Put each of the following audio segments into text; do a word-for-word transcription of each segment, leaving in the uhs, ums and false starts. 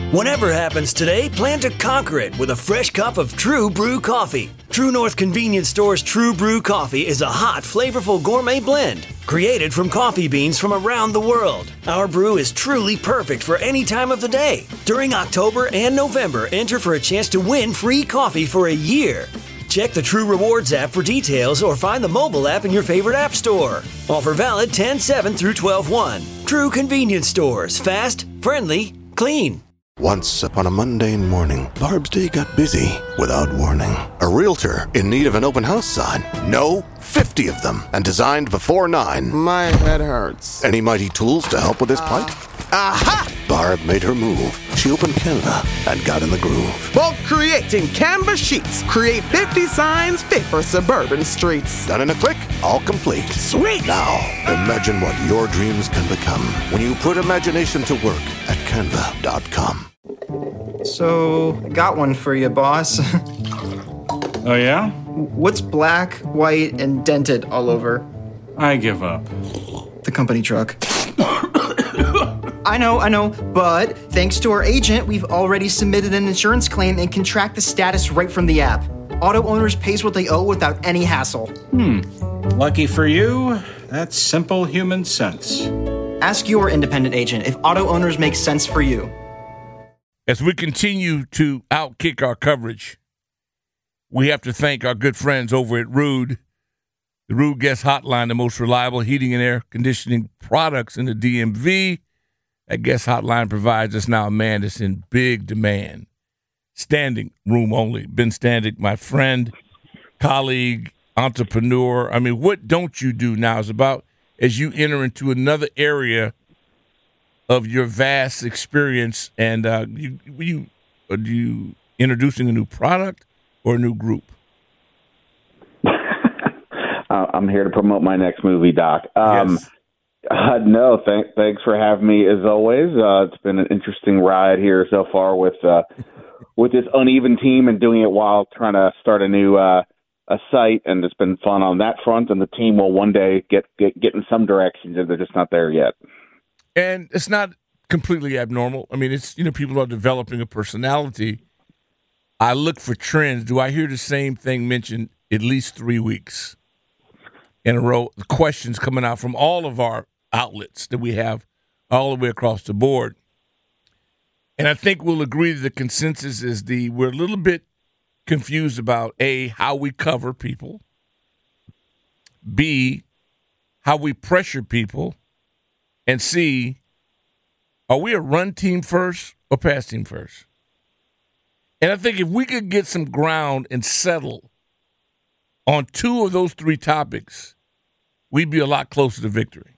Whatever happens today, plan to conquer it with a fresh cup of True Brew coffee. True North Convenience Store's True Brew coffee is a hot, flavorful gourmet blend created from coffee beans from around the world. Our brew is truly perfect for any time of the day. During October and November, enter for a chance to win free coffee for a year. Check the True Rewards app for details or find the mobile app in your favorite app store. Offer valid ten seven through twelve one. True Convenience Stores. Fast, friendly, clean. Once upon a mundane morning, Barb's day got busy without warning. A realtor in need of an open house sign. No, fifty of them, and designed before nine. My head hurts. Any mighty tools to help with his plight? Aha! Barb made her move. She opened Canva and got in the groove. Bulk create in Canva sheets. Create fifty signs fit for suburban streets. Done in a click, all complete. Sweet! Now, imagine what your dreams can become when you put imagination to work at canva dot com. So, got one for you, boss. Oh, yeah? What's black, white, and dented all over? I give up. The company truck. I know, I know, but thanks to our agent, we've already submitted an insurance claim and can track the status right from the app. Auto owners pays what they owe without any hassle. Hmm. Lucky for you, that's simple human sense. Ask your independent agent if auto owners make sense for you. As we continue to outkick our coverage, we have to thank our good friends over at Rude, the Rude Guest Hotline, the most reliable heating and air conditioning products in the D M V. That guest hotline provides us now a man that's in big demand. Standing room only. Ben Standing, my friend, colleague, entrepreneur. I mean, what don't you do now is about as you enter into another area of your vast experience, and uh, you, you, are you introducing a new product or a new group? I'm here to promote my next movie, Doc. Um, yes. Uh, no, th- thanks for having me as always. Uh, it's been an interesting ride here so far with uh, with this uneven team and doing it while trying to start a new uh, a site, and it's been fun on that front. And the team will one day get get, get in some directions, and they're just not there yet. And it's not completely abnormal. I mean, it's, you know, people are developing a personality. I look for trends. Do I hear the same thing mentioned at least three weeks in a row? The questions coming out from all of our outlets that we have all the way across the board. And I think we'll agree that the consensus is the we're a little bit confused about, A, how we cover people, B, how we pressure people, and C, are we a run team first or pass team first? And I think if we could get some ground and settle on two of those three topics, we'd be a lot closer to victory.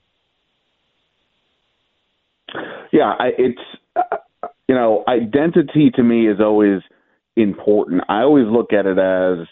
Yeah, I, it's, uh, you know, identity to me is always important. I always look at it as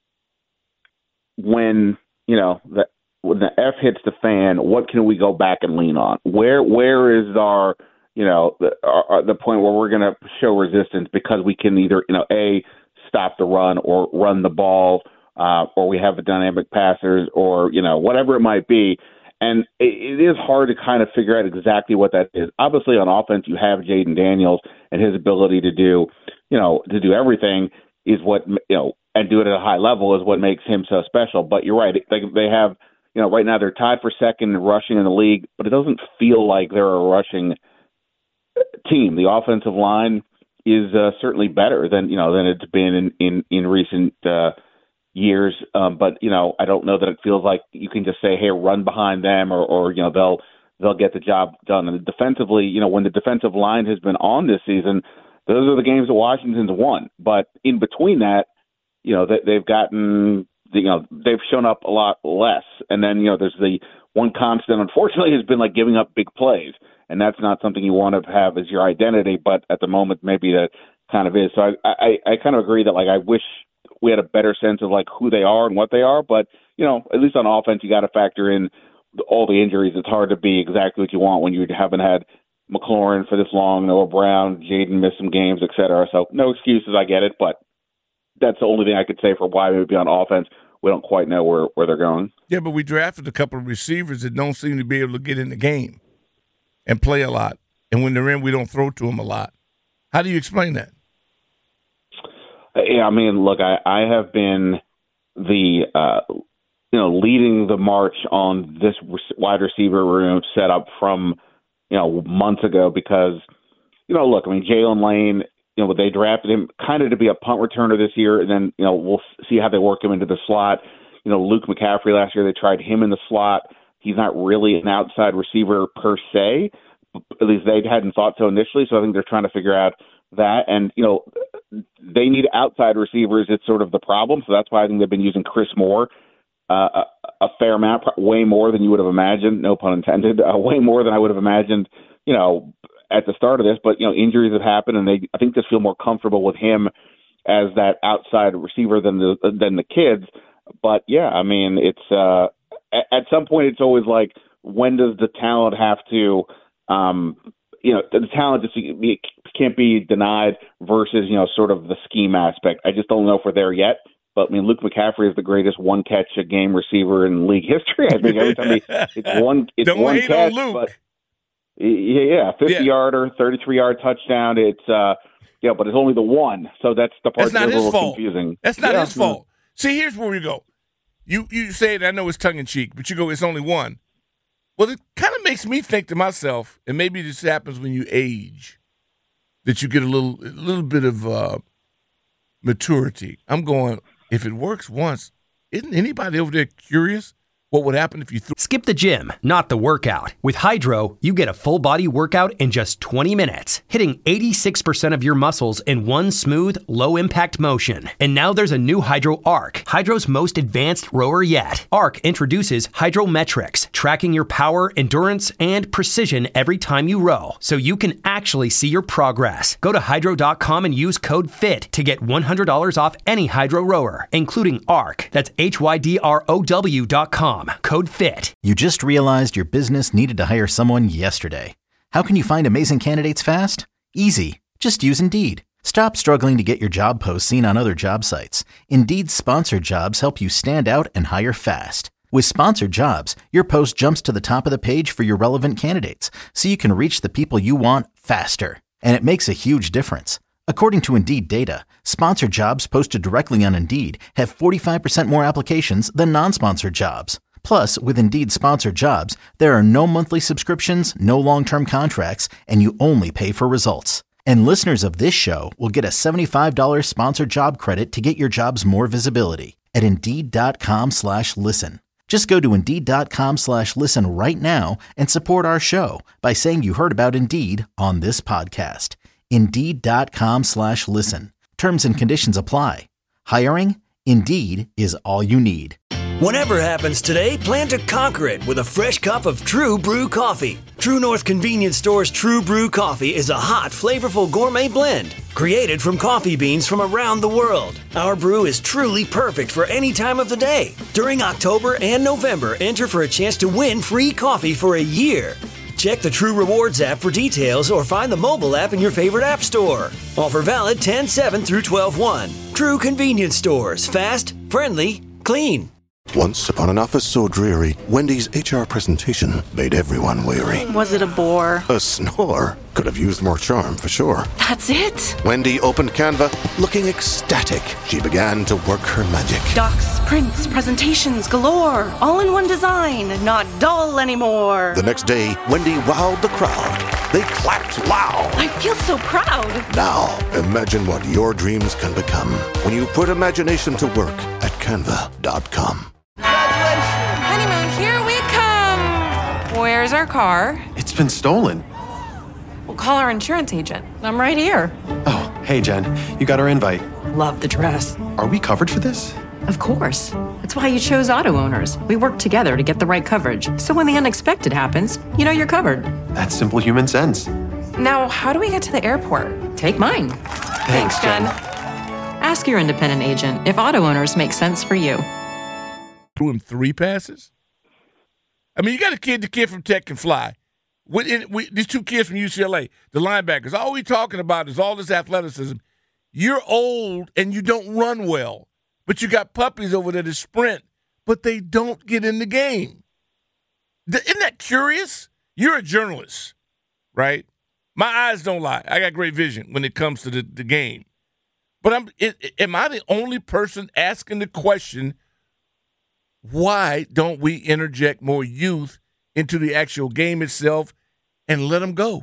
when, you know, the, when the F hits the fan, what can we go back and lean on? Where where is our, you know, the, our, the point where we're going to show resistance because we can either, you know, A, stop the run or run the ball, uh, or we have the dynamic passers or, you know, whatever it might be. And it, it is hard to kind of figure out exactly what that is. Obviously, on offense, you have Jaden Daniels, and his ability to do, you know, to do everything is what, you know, and do it at a high level is what makes him so special. But you're right. They, they have, you know, right now they're tied for second in rushing in the league, but it doesn't feel like they're a rushing team. The offensive line is uh, certainly better than, you know, than it's been in, in, in recent uh, years. Um, but, you know, I don't know that it feels like you can just say, hey, run behind them or, or, you know, they'll, they'll get the job done. And defensively, you know, when the defensive line has been on this season, those are the games that Washington's won. But in between that, you know, they, they've gotten, you know, they've shown up a lot less. And then, you know, there's the one constant, unfortunately, has been like giving up big plays. And that's not something you want to have as your identity. But at the moment, maybe that kind of is. So I, I, I kind of agree that, like, I wish we had a better sense of, like, who they are and what they are. But, you know, at least on offense, you got to factor in all the injuries. It's hard to be exactly what you want when you haven't had McLaurin for this long, Noah Brown, Jaden missed some games, et cetera. So no excuses, I get it. But that's the only thing I could say for why they would be on offense. We don't quite know where, where they're going. Yeah, but we drafted a couple of receivers that don't seem to be able to get in the game and play a lot. And when they're in, we don't throw to them a lot. How do you explain that? Yeah, I mean, look, I, I have been the, uh, you know, leading the march on this wide receiver room set up from, you know, months ago because, you know, look, I mean, Jalen Lane, you know, they drafted him kind of to be a punt returner this year, and then, you know, we'll see how they work him into the slot. You know, Luke McCaffrey last year, they tried him in the slot. He's not really an outside receiver per se. At least they hadn't thought so initially, so I think they're trying to figure out that. And, you know, they need outside receivers. It's sort of the problem, so that's why I think they've been using Chris Moore uh, a, a fair amount, way more than you would have imagined, no pun intended, uh, way more than I would have imagined, you know, at the start of this. But, you know, injuries have happened, and they, I think, just feel more comfortable with him as that outside receiver than the than the kids. But, yeah, I mean, it's uh, at, at some point it's always like, when does the talent have to um, – you know, the talent just can't be denied versus, you know, sort of the scheme aspect. I just don't know if we're there yet. But, I mean, Luke McCaffrey is the greatest one-catch-a-game receiver in league history. I think every time he, it's one, it's don't one hate catch. On Luke. But yeah, yeah, fifty-yarder, thirty-three-yard touchdown. It's, uh, yeah, but it's only the one. So that's the part that's, that's a little fault. confusing. That's not yeah. his fault. See, here's where we go. You, you say it, I know it's tongue-in-cheek, but you go, it's only one. Well, it kind of makes me think to myself, and maybe this happens when you age, that you get a little a little bit of uh, maturity. I'm going, if it works once, isn't anybody over there curious what would happen if you threw? Skip the gym, not the workout. With Hydro, you get a full body workout in just twenty minutes, hitting eighty-six percent of your muscles in one smooth, low impact motion. And now there's a new Hydro Arc, Hydro's most advanced rower yet. Arc introduces Hydrometrics, tracking your power, endurance, and precision every time you row, so you can actually see your progress. Go to hydro dot com and use code FIT to get one hundred dollars off any Hydro rower, including Arc. That's H Y D R O W dot com. Code FIT. You just realized your business needed to hire someone yesterday. How can you find amazing candidates fast? Easy. Just use Indeed. Stop struggling to get your job posts seen on other job sites. Indeed's sponsored jobs help you stand out and hire fast. With sponsored jobs, your post jumps to the top of the page for your relevant candidates, so you can reach the people you want faster. And it makes a huge difference. According to Indeed data, sponsored jobs posted directly on Indeed have forty-five percent more applications than non-sponsored jobs. Plus, with Indeed sponsored jobs, there are no monthly subscriptions, no long-term contracts, and you only pay for results. And listeners of this show will get a seventy-five dollars sponsored job credit to get your jobs more visibility at Indeed dot com slash listen. Just go to Indeed dot com slash listen right now and support our show by saying you heard about Indeed on this podcast. Indeed dot com slash listen. Terms and conditions apply. Hiring? Indeed is all you need. Whatever happens today, plan to conquer it with a fresh cup of True Brew Coffee. True North Convenience Store's True Brew Coffee is a hot, flavorful gourmet blend created from coffee beans from around the world. Our brew is truly perfect for any time of the day. During October and November, enter for a chance to win free coffee for a year. Check the True Rewards app for details or find the mobile app in your favorite app store. Offer valid ten seven through twelve one. True Convenience Stores. Fast, friendly, clean. Once upon an office so dreary, Wendy's H R presentation made everyone weary. Was it a bore? A snore. Could have used more charm, for sure. That's it? Wendy opened Canva, looking ecstatic. She began to work her magic. Docs, prints, presentations galore. All in one design, not dull anymore. The next day, Wendy wowed the crowd. They clapped loud. I feel so proud. Now, imagine what your dreams can become when you put imagination to work at canva dot com. Honeymoon, here we come. Where's our car? It's been stolen. We'll call our insurance agent. I'm right here. Oh, hey, Jen. You got our invite. Love the dress. Are we covered for this? Of course. That's why you chose Auto Owners. We work together to get the right coverage. So when the unexpected happens, you know you're covered. That's simple human sense. Now, how do we get to the airport? Take mine. Thanks, Thanks Jen. Ask your independent agent if Auto Owners make sense for you. Threw him three passes? I mean, you got a kid, the kid from Tech can fly. We, we, these two kids from U C L A, the linebackers, all we talking about is all this athleticism. You're old and you don't run well, but you got puppies over there that sprint, but they don't get in the game. Isn't that curious? You're a journalist, right? My eyes don't lie. I got great vision when it comes to the, the game. But I'm, it, am I the only person asking the question, why don't we interject more youth into the actual game itself and let them go?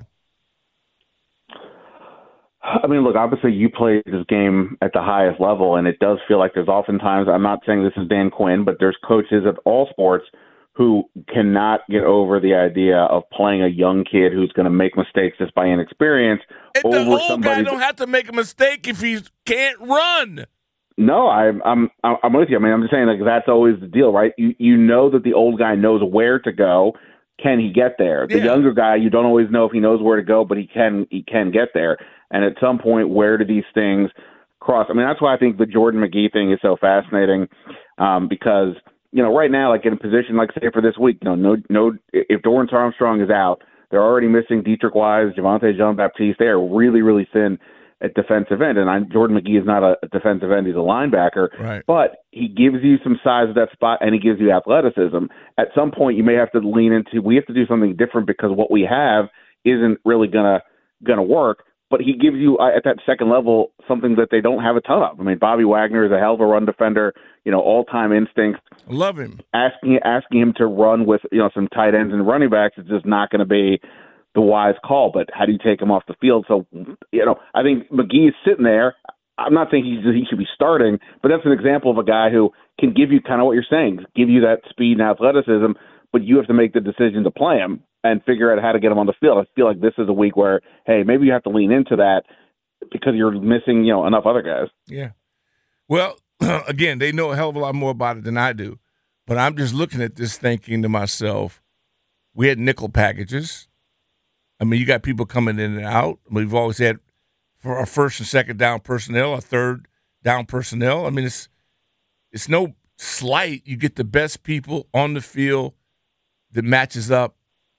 I mean, look, obviously you played this game at the highest level, and it does feel like there's oftentimes, I'm not saying this is Dan Quinn, but there's coaches of all sports who cannot get over the idea of playing a young kid who's going to make mistakes just by inexperience. And over the old somebody guy don't have to make a mistake if he can't run. No, I'm I'm I'm with you. I mean, I'm just saying, like, that's always the deal, right? You you know that the old guy knows where to go. Can he get there? The Yeah. younger guy, you don't always know if he knows where to go, but he can he can get there. And at some point, where do these things cross? I mean, that's why I think the Jordan McGee thing is so fascinating, um, because you know, right now, like in a position, like say for this week, you know, no no, if Dorrance Armstrong is out, they're already missing Dietrich Wise, Javonte Jean-Baptiste. They are really really thin at defensive end, and I'm, Jordan McGee is not a defensive end; he's a linebacker. Right. But he gives you some size at that spot, and he gives you athleticism. At some point, you may have to lean into. We have to do something different because what we have isn't really gonna gonna work. But he gives you uh, at that second level something that they don't have a ton of. I mean, Bobby Wagner is a hell of a run defender. You know, all time instinct. Love him. Asking asking him to run with you know some tight ends and running backs is just not going to be the wise call. But how do you take him off the field? So, you know, I think McGee is sitting there. I'm not saying he's, he should be starting, but that's an example of a guy who can give you kind of what you're saying, give you that speed and athleticism, but you have to make the decision to play him and figure out how to get him on the field. I feel like this is a week where, hey, maybe you have to lean into that because you're missing, you know, enough other guys. Yeah. Well, again, they know a hell of a lot more about it than I do, but I'm just looking at this thinking to myself, we had nickel packages. I mean, you got people coming in and out. We've always had for our first and second down personnel, our third down personnel. I mean, it's it's no slight. You get the best people on the field that matches up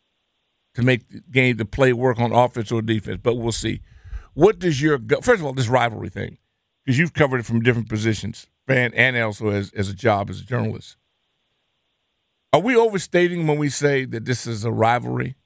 to make the game, to play work on offense or defense. But we'll see. What does your – first of all, this rivalry thing, because you've covered it from different positions, fan and also as, as a job as a journalist. Are we overstating when we say that this is a rivalry?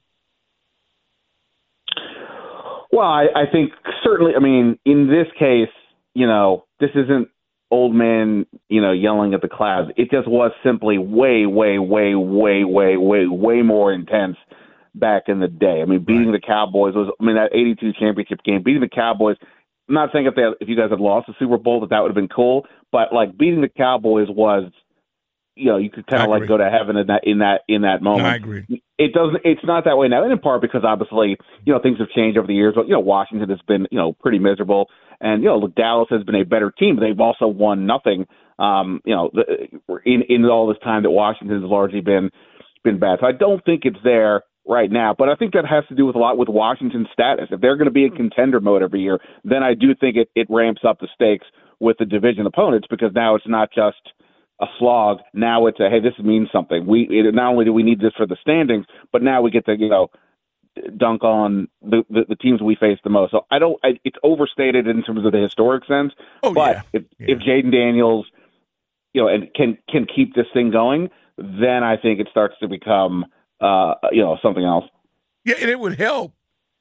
Well, I, I think certainly, I mean, in this case, you know, this isn't old man, you know, yelling at the clouds. It just was simply way, way, way, way, way, way, way more intense back in the day. I mean, beating right. the Cowboys was, I mean, that eighty-two championship game, beating the Cowboys, I'm not saying if they had, if you guys had lost the Super Bowl that that would have been cool, but like beating the Cowboys was, you know, you could kind of like go to heaven in that in that in that moment. No, I agree. It doesn't. It's not that way now, and in part because obviously, you know, things have changed over the years. But you know, Washington has been, you know, pretty miserable, and you know, look, Dallas has been a better team. But they've also won nothing. Um, you know, the, in in all this time that Washington has largely been been bad. So I don't think it's there right now. But I think that has to do with a lot with Washington's status. If they're going to be in contender mode every year, then I do think it it ramps up the stakes with the division opponents because now it's not just a slog. Now it's a, hey, this means something. We it, not only do we need this for the standings, but now we get to, you know, dunk on the, the, the teams we face the most. So I don't, I, it's overstated in terms of the historic sense, oh, but yeah. if, yeah. if Jaden Daniels, you know, and can, can keep this thing going, then I think it starts to become, uh, you know, something else. Yeah. And it would help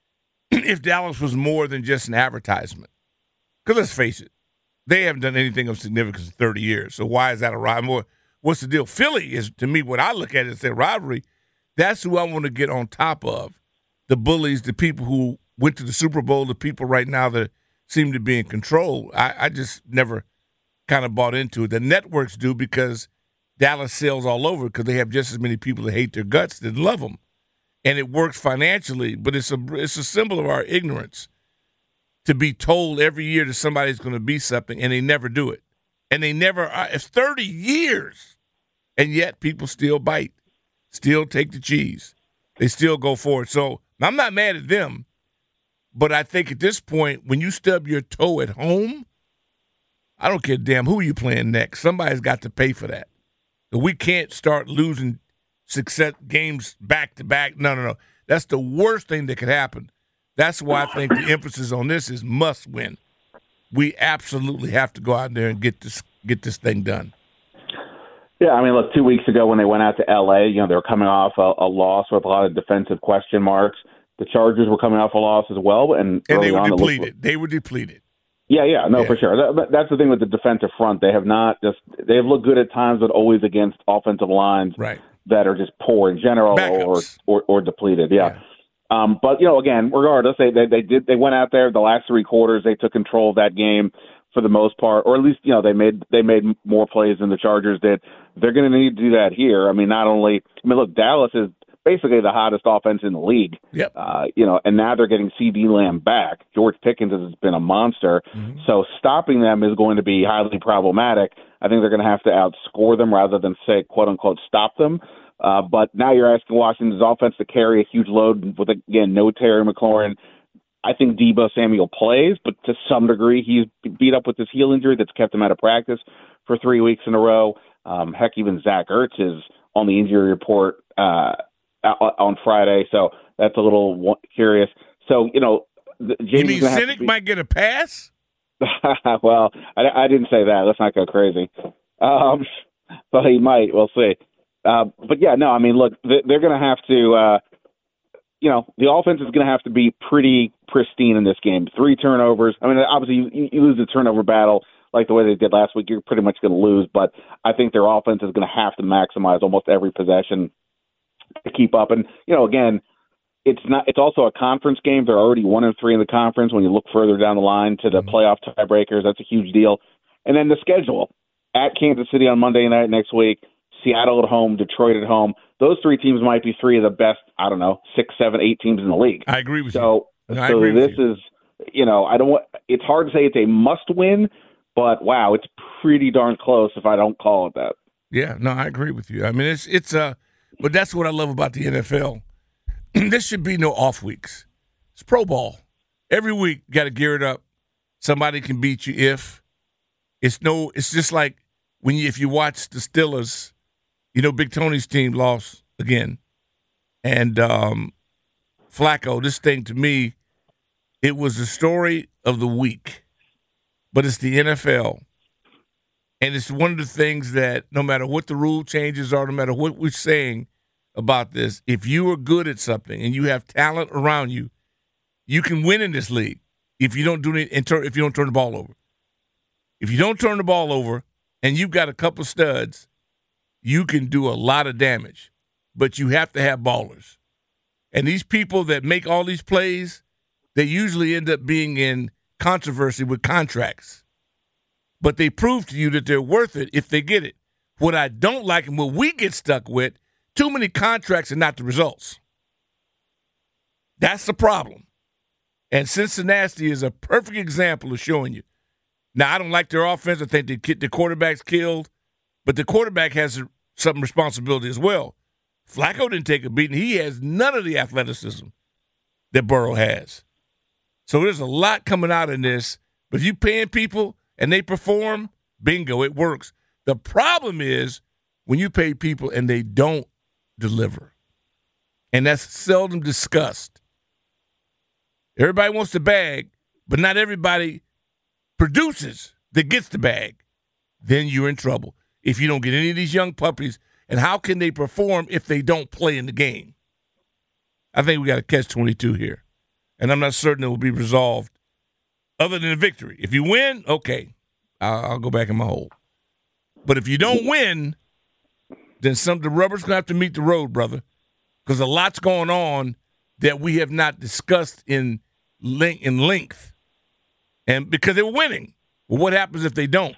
if Dallas was more than just an advertisement. Cause let's face it, they haven't done anything of significance in thirty years. So why is that a rivalry? What's the deal? Philly is, to me, what I look at is their rivalry. That's who I want to get on top of. The bullies, the people who went to the Super Bowl, the people right now that seem to be in control. I, I just never kind of bought into it. The networks do because Dallas sells all over because they have just as many people that hate their guts that love them. And it works financially, but it's a, it's a symbol of our ignorance to be told every year that somebody's going to be something, and they never do it. And they never are. It's thirty years, and yet people still bite, still take the cheese. They still go for it. So I'm not mad at them, but I think at this point, when you stub your toe at home, I don't care damn who you playing next. Somebody's got to pay for that. So we can't start losing success games back-to-back. No, no, no. That's the worst thing that could happen. That's why I think the emphasis on this is must win. We absolutely have to go out there and get this get this thing done. Yeah, I mean, look, two weeks ago when they went out to L A, you know, they were coming off a, a loss with a lot of defensive question marks. The Chargers were coming off a loss as well, and, and they were on, depleted. Looked, they were depleted. Yeah, yeah, no, yeah. for sure. That, that's the thing with the defensive front. They have not just they have looked good at times, but always against offensive lines right. that are just poor in general or, or or depleted. Yeah. yeah. Um, but you know, again, regardless, they, they they did they went out there the last three quarters. They took control of that game for the most part, or at least you know they made they made more plays than the Chargers did. They're going to need to do that here. I mean, not only I mean, look, Dallas is basically the hottest offense in the league. Yep. Uh, you know, and now they're getting CeeDee Lamb back. George Pickens has been a monster. Mm-hmm. So stopping them is going to be highly problematic. I think they're going to have to outscore them rather than say, quote unquote, stop them. Uh, but now you're asking Washington's offense to carry a huge load with, again, no Terry McLaurin. I think Deebo Samuel plays, but to some degree he's beat up with this heel injury that's kept him out of practice for three weeks in a row. Um, heck, even Zach Ertz is on the injury report uh, on Friday, so that's a little curious. So, you know, James you mean Cynic be... might get a pass? Well, I, I didn't say that. Let's not go crazy. Um, but he might. We'll see. Uh, but, yeah, no, I mean, look, they're going to have to, uh, you know, the offense is going to have to be pretty pristine in this game. Three turnovers. I mean, obviously, you, you lose the turnover battle like the way they did last week, you're pretty much going to lose. But I think their offense is going to have to maximize almost every possession to keep up. And, you know, again, it's not. It's also a conference game. They're already one and three in the conference. When you look further down the line to the playoff tiebreakers, that's a huge deal. And then the schedule at Kansas City on Monday night next week, Seattle at home, Detroit at home. Those three teams might be three of the best, I don't know, six, seven, eight teams in the league. I agree with so, you. So I so agree this with you. is, you know, I don't want. It's hard to say it's a must win, but wow, it's pretty darn close if I don't call it that. Yeah, no, I agree with you. I mean, it's it's uh, but that's what I love about the N F L. There should be no off weeks. It's pro ball. Every week, got to gear it up. Somebody can beat you if it's no. It's just like when you if you watch the Steelers, you know, Big Tony's team lost again, and um, Flacco. This thing to me, it was the story of the week, but it's the N F L. And it's one of the things that no matter what the rule changes are, no matter what we're saying about this, if you are good at something and you have talent around you, you can win in this league if you don't do it and turn, if you don't turn the ball over. If you don't turn the ball over and you've got a couple studs, you can do a lot of damage. But you have to have ballers. And these people that make all these plays, they usually end up being in controversy with contracts. But they prove to you that they're worth it if they get it. What I don't like and what we get stuck with, too many contracts and not the results. That's the problem. And Cincinnati is a perfect example of showing you. Now, I don't like their offense. I think the, the quarterback's killed. But the quarterback has some responsibility as well. Flacco didn't take a beating. He has none of the athleticism that Burrow has. So there's a lot coming out in this. But if you're paying people and they perform, bingo, it works. The problem is when you pay people and they don't deliver. And that's seldom discussed. Everybody wants the bag, but not everybody produces that gets the bag. Then you're in trouble if you don't get any of these young puppies. And how can they perform if they don't play in the game? I think we got a catch twenty-two here. And I'm not certain it will be resolved other than a victory. If you win, okay, I'll, I'll go back in my hole. But if you don't win, then some the rubber's going to have to meet the road, brother, because a lot's going on that we have not discussed in, length, in length. And because they were winning. Well, what happens if they don't?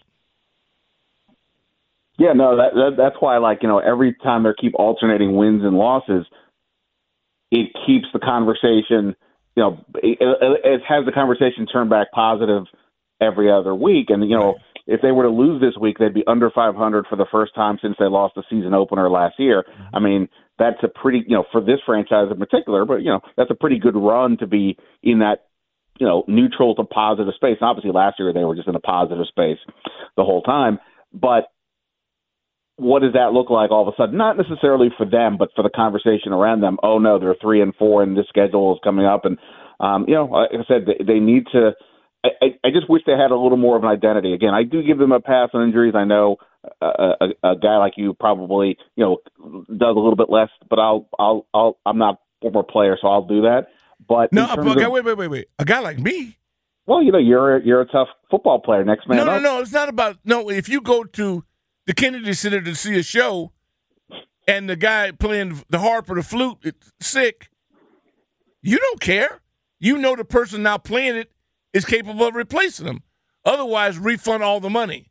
Yeah, no, that, that that's why, like, you know, every time they keep alternating wins and losses, it keeps the conversation, you know, it, it has the conversation turn back positive every other week. And, you know, if they were to lose this week, they'd be under five hundred for the first time since they lost the season opener last year. I mean, that's a pretty, you know, for this franchise in particular, but, you know, that's a pretty good run to be in that, you know, neutral to positive space. And obviously last year they were just in a positive space the whole time. But what does that look like all of a sudden? Not necessarily for them, but for the conversation around them. Oh, no, they're three and four, and this schedule is coming up. And, um, you know, like I said, they, they need to I, – I just wish they had a little more of an identity. Again, I do give them a pass on injuries. I know a, a, a guy like you probably, you know, does a little bit less, but I'll, I'll, I'll, I'm not a former player, so I'll do that. But no, in terms okay, of, wait, wait, wait, wait. A guy like me. Well, you know, you're you're a tough football player. Next man No, no, up. no. It's not about no. If you go to the Kennedy Center to see a show, and the guy playing the harp or the flute is sick, you don't care. You know the person now playing it is capable of replacing them. Otherwise, refund all the money.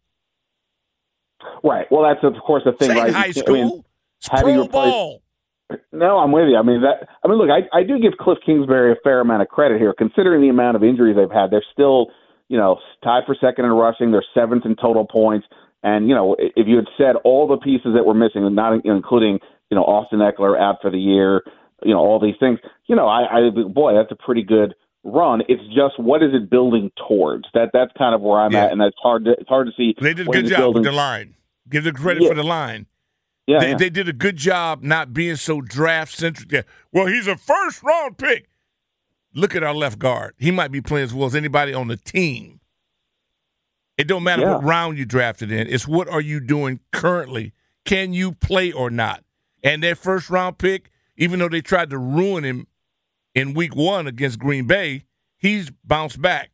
Right. Well, that's of course the thing, Same right? high school. I mean, it's how do pro you replace- ball. No, I'm with you. I mean that. I mean, look, I, I do give Cliff Kingsbury a fair amount of credit here, considering the amount of injuries they've had. They're still, you know, tied for second in rushing. They're seventh in total points. And you know, if you had said all the pieces that were missing, and not including, you know, Austin Eckler out for the year, you know, all these things, you know, I, I boy, that's a pretty good run. It's just what is it building towards? That that's kind of where I'm Yeah. at, and that's hard to it's hard to see. They did a what good is job building. with the line. Give the credit Yeah. for the line. Yeah, they, yeah. they did a good job not being so draft centric. Yeah. Well, he's a first round pick. Look at our left guard. He might be playing as well as anybody on the team. It don't matter Yeah. what round you drafted in. It's what are you doing currently. Can you play or not? And their first round pick, even though they tried to ruin him in week one against Green Bay, he's bounced back.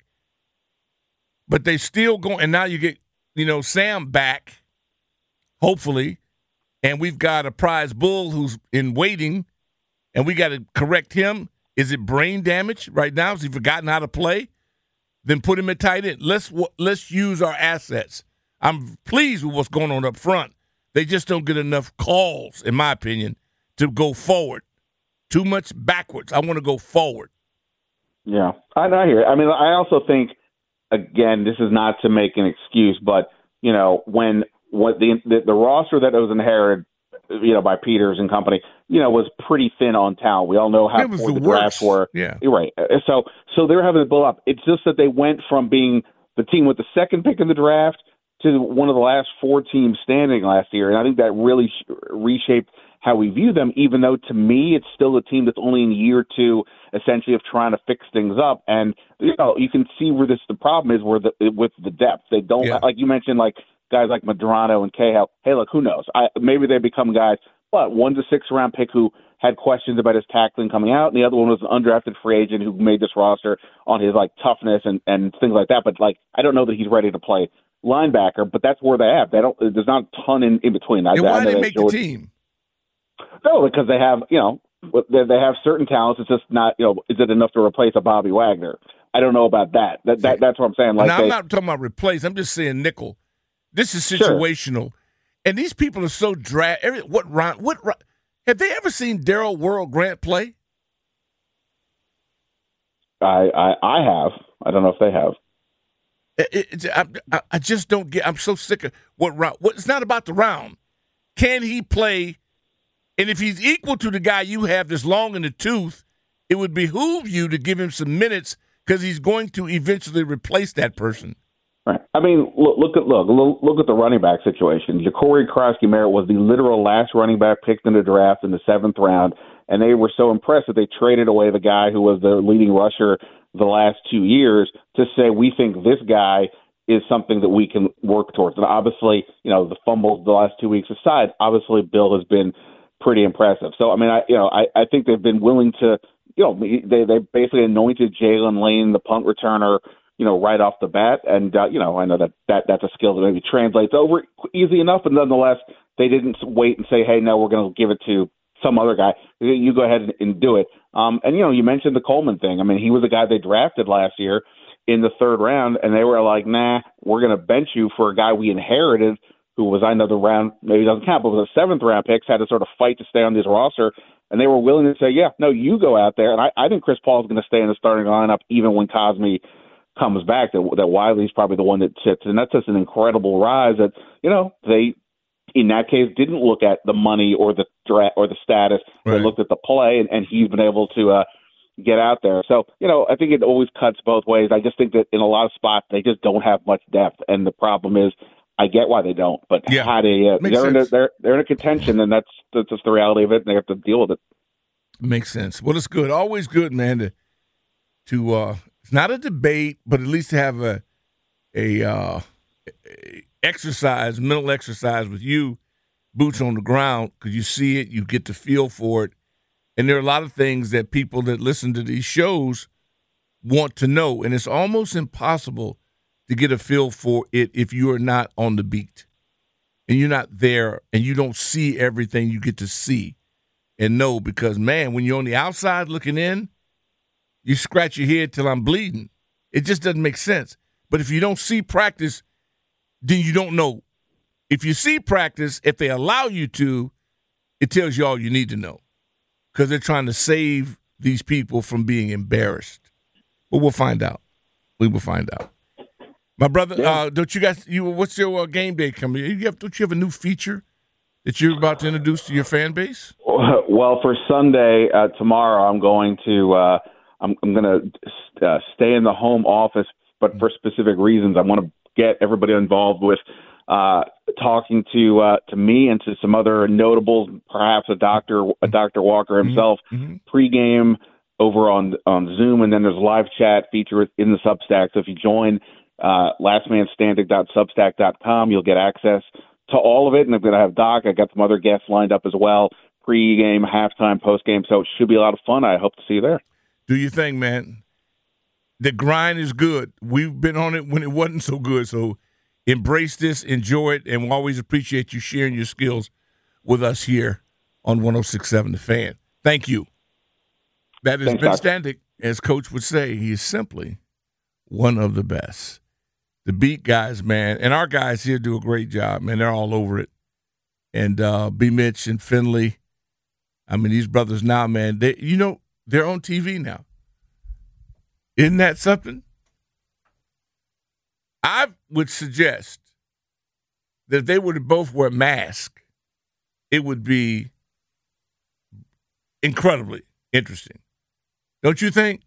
But they still go, and now you get, you know, Sam back, hopefully, and we've got a prize bull who's in waiting, and we got to correct him. Is it brain damage right now? Has he forgotten how to play? Then put him at tight end. Let's let's use our assets. I'm pleased with what's going on up front. They just don't get enough calls, in my opinion, to go forward. Too much backwards. I want to go forward. Yeah, I, I hear it. I mean, I also think, again, this is not to make an excuse, but, you know, when what the, the the roster that was inherited, you know, by Peters and company, you know, was pretty thin on talent. We all know how It was poor the the drafts worst. were. Yeah. You're right. Uh, So, so they're having to build up. It's just that they went from being the team with the second pick in the draft to one of the last four teams standing last year, and I think that really sh- reshaped how we view them, even though to me it's still a team that's only in year two essentially of trying to fix things up. And you know, you can see where this the problem is where the with the depth. They don't Yeah. like you mentioned, like guys like Medrano and Cahill. Hey, look, who knows? I maybe they become guys, but one's a six round pick who had questions about his tackling coming out, and the other one was an undrafted free agent who made this roster on his like toughness and, and things like that. But like I don't know that he's ready to play linebacker, but that's where they have. They don't there's not a ton in, in between. I, And why I know did they that make the George- team? No, because they have, you know, they they have certain talents. It's just not, you know, is it enough to replace a Bobby Wagner? I don't know about that. That, that that's what I'm saying. Like now, they, I'm not talking about replace. I'm just saying nickel. This is Sure. situational, and these people are so dry. Every, what round? What ro- have they ever seen Daryl World Grant play? I, I I have. I don't know if they have. It, it's, I, I- I just don't get. I'm so sick of what round. What, it's not about the round. Can he play? And if he's equal to the guy you have that's long in the tooth, it would behoove you to give him some minutes because he's going to eventually replace that person. Right. I mean, look, look at look look look at the running back situation. Ja'Cory Krosky-Merritt was the literal last running back picked in the draft in the seventh round, and they were so impressed that they traded away the guy who was their leading rusher the last two years to say we think this guy is something that we can work towards. And obviously, you know, the fumbles the last two weeks aside, obviously Bill has been pretty impressive. So I mean, I you know, I, I think they've been willing to, you know, they they basically anointed Jalen Lane the punt returner, you know, right off the bat. And, uh, you know, I know that, that that's a skill that maybe translates over easy enough, but nonetheless, they didn't wait and say, hey, no, we're going to give it to some other guy. You go ahead and, and do it. Um, and, you know, you mentioned the Coleman thing. I mean, he was a guy they drafted last year in the third round, and they were like, nah, we're going to bench you for a guy we inherited who was, I know the round, maybe doesn't count, but was a seventh round picks, had to sort of fight to stay on this roster. And they were willing to say, yeah, no, you go out there. And I, I think Chris Paul is going to stay in the starting lineup even when Cosme comes back, that, that Wiley's probably the one that sits. And that's just an incredible rise that, you know, they, in that case, didn't look at the money or the dra- or the status. Right. They looked at the play, and, and he's been able to uh, get out there. So, you know, I think it always cuts both ways. I just think that in a lot of spots, they just don't have much depth. And the problem is, I get why they don't, but yeah. how they, uh, they're, in a, they're, they're in a contention, and that's, that's just the reality of it, and they have to deal with it. Makes sense. Well, it's good. Always good, man, to, to uh, it's not a debate, but at least to have a, a, uh, a exercise, mental exercise with you, boots on the ground, because you see it, you get the feel for it, And there are a lot of things that people that listen to these shows want to know, and it's almost impossible to get a feel for it if you are not on the beat and you're not there and you don't see everything you get to see and know. Because, man, when you're on the outside looking in, you scratch your head till I'm bleeding. It just doesn't make sense. But if you don't see practice, then you don't know. If you see practice, if they allow you to, it tells you all you need to know, because they're trying to save these people from being embarrassed. But we'll find out. We will find out. My brother, yeah. uh, don't you guys? You what's your uh, game day coming? You have, don't you have a new feature that you're about to introduce to your fan base? Well, for Sunday uh, tomorrow, I'm going to uh, I'm, I'm going to uh, stay in the home office, but for specific reasons. I want to get everybody involved with uh, talking to uh, to me and to some other notables, perhaps a doctor, a Doctor Walker himself, mm-hmm. pregame over on on Zoom, and then there's a live chat feature in the Substack. So if you join uh, last man standing dot substack dot com, you'll get access to all of it. And I'm going to have Doc. I got some other guests lined up as well, pre-game, halftime, post-game. So it should be a lot of fun. I hope to see you there. Do your thing, man. The grind is good. We've been on it when it wasn't so good. So embrace this, enjoy it, and we always appreciate you sharing your skills with us here on one oh six point seven The Fan. Thank you. That is Ben Standig, as Coach would say. He is simply one of the best. The beat guys, man, and our guys here do a great job, man. They're all over it. And uh, B. Mitch and Finley, I mean, these brothers now, man, they, you know, they're on T V now. Isn't that something? I would suggest that if they were to both wear masks, it would be incredibly interesting. Don't you think?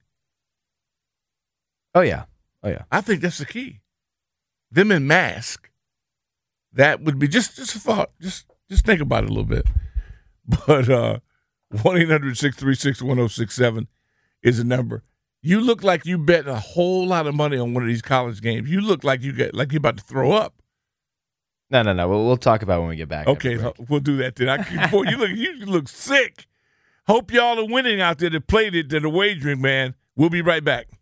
Oh, yeah. Oh, yeah. I think that's the key. Them in mask, that would be just, just a thought. Just just think about it a little bit. But uh, one eight hundred six three six one oh six seven is the number. You look like you bet a whole lot of money on one of these college games. You look like you get like you're about to throw up. No, no, no. We'll, we'll talk about it when we get back. Okay, we'll do that then. I, boy, you look you look sick. Hope y'all are winning out there that played it, that are wagering, man. We'll be right back.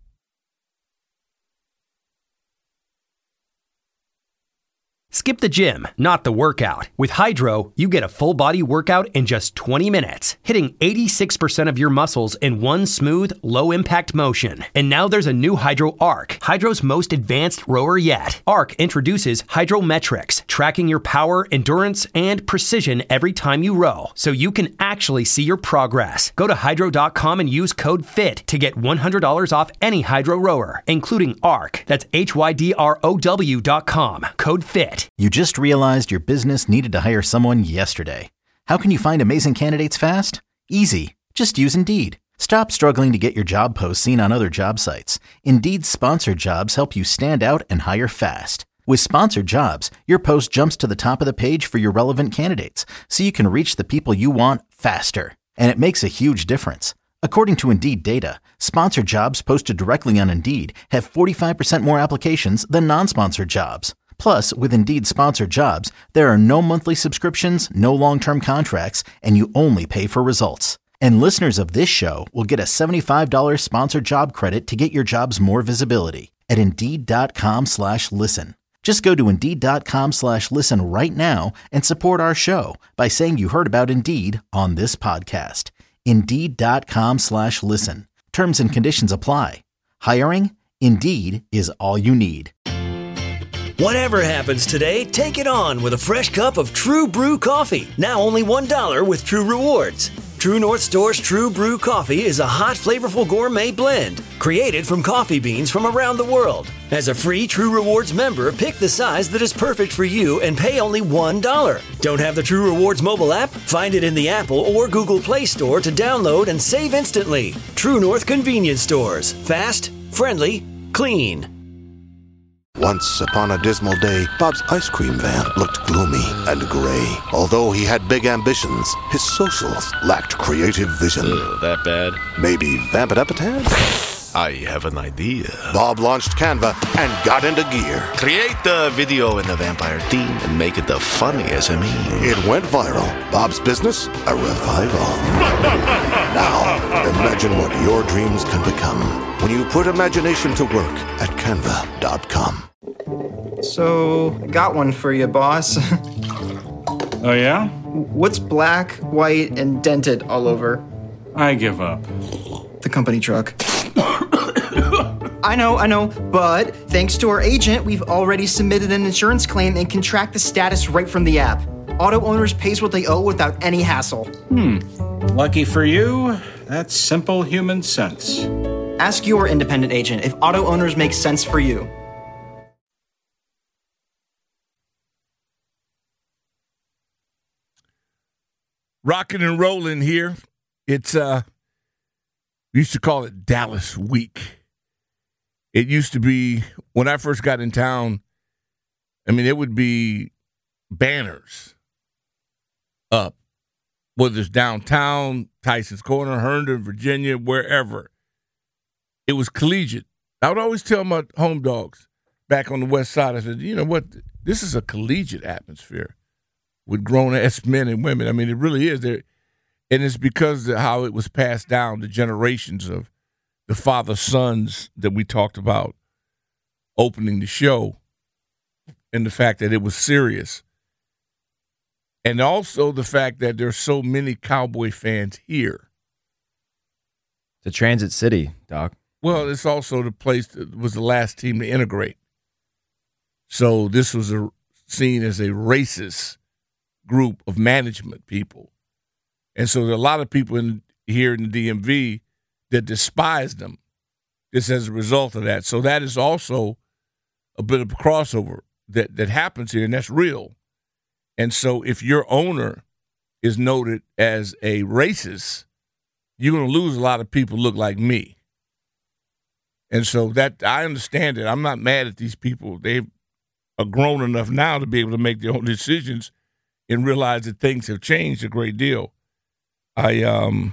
Skip the gym, not the workout. With Hydro, you get a full body workout in just twenty minutes, hitting eighty-six percent of your muscles in one smooth, low impact motion. And now there's a new Hydro Arc, Hydro's most advanced rower yet. Arc introduces Hydrometrics, tracking your power, endurance, and precision every time you row, so you can actually see your progress. Go to hydro dot com and use code FIT to get one hundred dollars off any Hydro rower, including Arc. That's H Y D R O W dot com. Code FIT. You just realized your business needed to hire someone yesterday. How can you find amazing candidates fast? Easy. Just use Indeed. Stop struggling to get your job posts seen on other job sites. Indeed's sponsored jobs help you stand out and hire fast. With sponsored jobs, your post jumps to the top of the page for your relevant candidates, so you can reach the people you want faster. And it makes a huge difference. According to Indeed data, sponsored jobs posted directly on Indeed have forty-five percent more applications than non-sponsored jobs. Plus, with Indeed sponsored jobs, there are no monthly subscriptions, no long-term contracts, and you only pay for results. And listeners of this show will get a seventy-five dollars sponsored job credit to get your jobs more visibility at Indeed.com slash listen. Just go to Indeed.com slash listen right now and support our show by saying you heard about Indeed on this podcast. Indeed.com slash listen. Terms and conditions apply. Hiring? Indeed is all you need. Whatever happens today, take it on with a fresh cup of True Brew coffee. Now only one dollar with True Rewards. True North Store's True Brew coffee is a hot, flavorful gourmet blend created from coffee beans from around the world. As a free True Rewards member, pick the size that is perfect for you and pay only one dollar. Don't have the True Rewards mobile app? Find it in the Apple or Google Play Store to download and save instantly. True North Convenience Stores. Fast, friendly, clean. Once upon a dismal day, Bob's ice cream van looked gloomy and gray. Although he had big ambitions, his socials lacked creative vision. Ugh, that bad? Maybe vamp it up a tad? I have an idea. Bob launched Canva and got into gear. Create the video in the vampire theme and make it the funniest meme. It went viral. Bob's business, a revival. Now, imagine what your dreams can become when you put imagination to work at canva dot com. So, got one for you, boss. Oh, yeah? What's black, white, and dented all over? I give up. The company truck. I know, I know, but thanks to our agent, we've already submitted an insurance claim and can track the status right from the app. Auto owners pays what they owe without any hassle. Hmm. Lucky for you, that's simple human sense. Ask your independent agent if auto owners make sense for you. Rocking and rolling here. It's, uh, we used to call it Dallas Week. It used to be, when I first got in town, I mean, it would be banners up, whether it's downtown, Tyson's Corner, Herndon, Virginia, wherever. It was collegiate. I would always tell my home dogs back on the west side, I said, you know what, this is a collegiate atmosphere with grown-ass men and women. I mean, it really is. There, and it's because of how it was passed down the generations of the father-sons that we talked about opening the show, and the fact that it was serious. And also the fact that there's so many Cowboy fans here. It's a transit city, Doc. Well, it's also the place that was the last team to integrate. So this was a, seen as a racist group of management people. And so there are a lot of people in, here in the D M V that despise them just as a result of that. So that is also a bit of a crossover that, that happens here, and that's real. And so if your owner is noted as a racist, you're going to lose a lot of people who look like me. And so that I understand it. I'm not mad at these people. They are grown enough now to be able to make their own decisions and realize that things have changed a great deal. I um,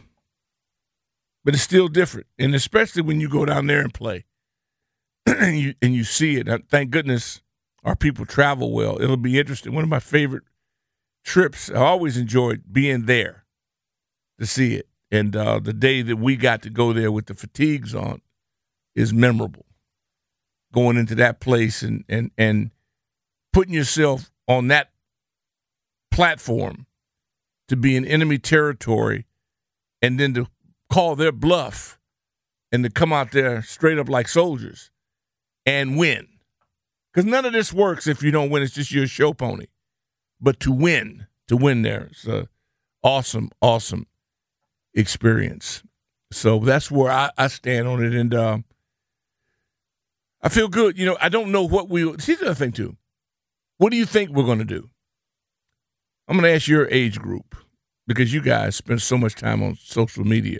but it's still different, and especially when you go down there and play, and you and you see it. Thank goodness our people travel well. It'll be interesting. One of my favorite trips. I always enjoyed being there to see it, and uh, the day that we got to go there with the fatigues on is memorable. Going into that place and and and putting yourself on that platform to be in enemy territory, and then to call their bluff and to come out there straight up like soldiers and win. Because none of this works if you don't win. It's just your show pony. But to win, to win there, it's an awesome, awesome experience. So that's where I, I stand on it. And um, I feel good. You know, I don't know what we – see the other thing, too. What do you think we're going to do? I'm going to ask your age group, because you guys spend so much time on social media.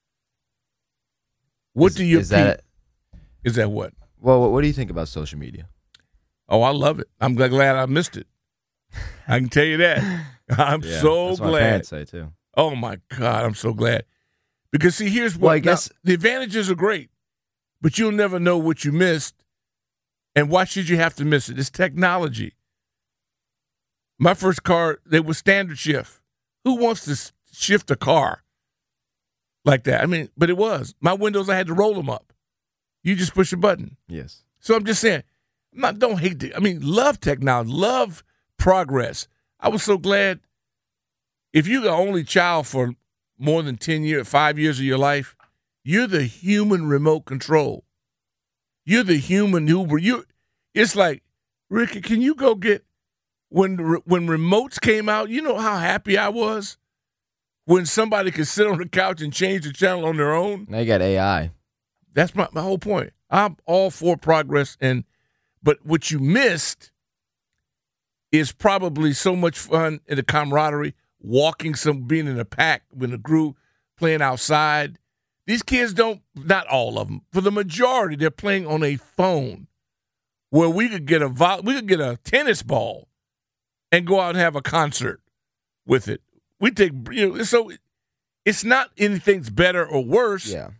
What is, do you is that? Is that what? Well, what do you think about social media? Oh, I love it. I'm glad I missed it. I can tell you that. I'm yeah, so that's glad. What my parents say too. Oh my God, I'm so glad. Because see, here's what well, I guess now, the advantages are great, but you'll never know what you missed. And why should you have to miss it? It's technology. My first car, they was standard shift. Who wants to shift a car like that? I mean, but it was. My windows, I had to roll them up. You just push a button. Yes. So I'm just saying, I'm not, don't hate it. I mean, love technology, love progress. I was so glad. If you're the only child for more than ten years, five years of your life, you're the human remote control. You're the human Uber. You, it's like, Ricky, can you go get, when when remotes came out, you know how happy I was when somebody could sit on the couch and change the channel on their own? Now you got A I. That's my, my whole point. I'm all for progress, and but what you missed is probably so much fun in the camaraderie, walking, some being in a pack with a group, playing outside. These kids don't, not all of them, for the majority, they're playing on a phone where we could get a vo- we could get a tennis ball and go out and have a concert with it. We take, you know, so it's not anything's better or worse. Yeah.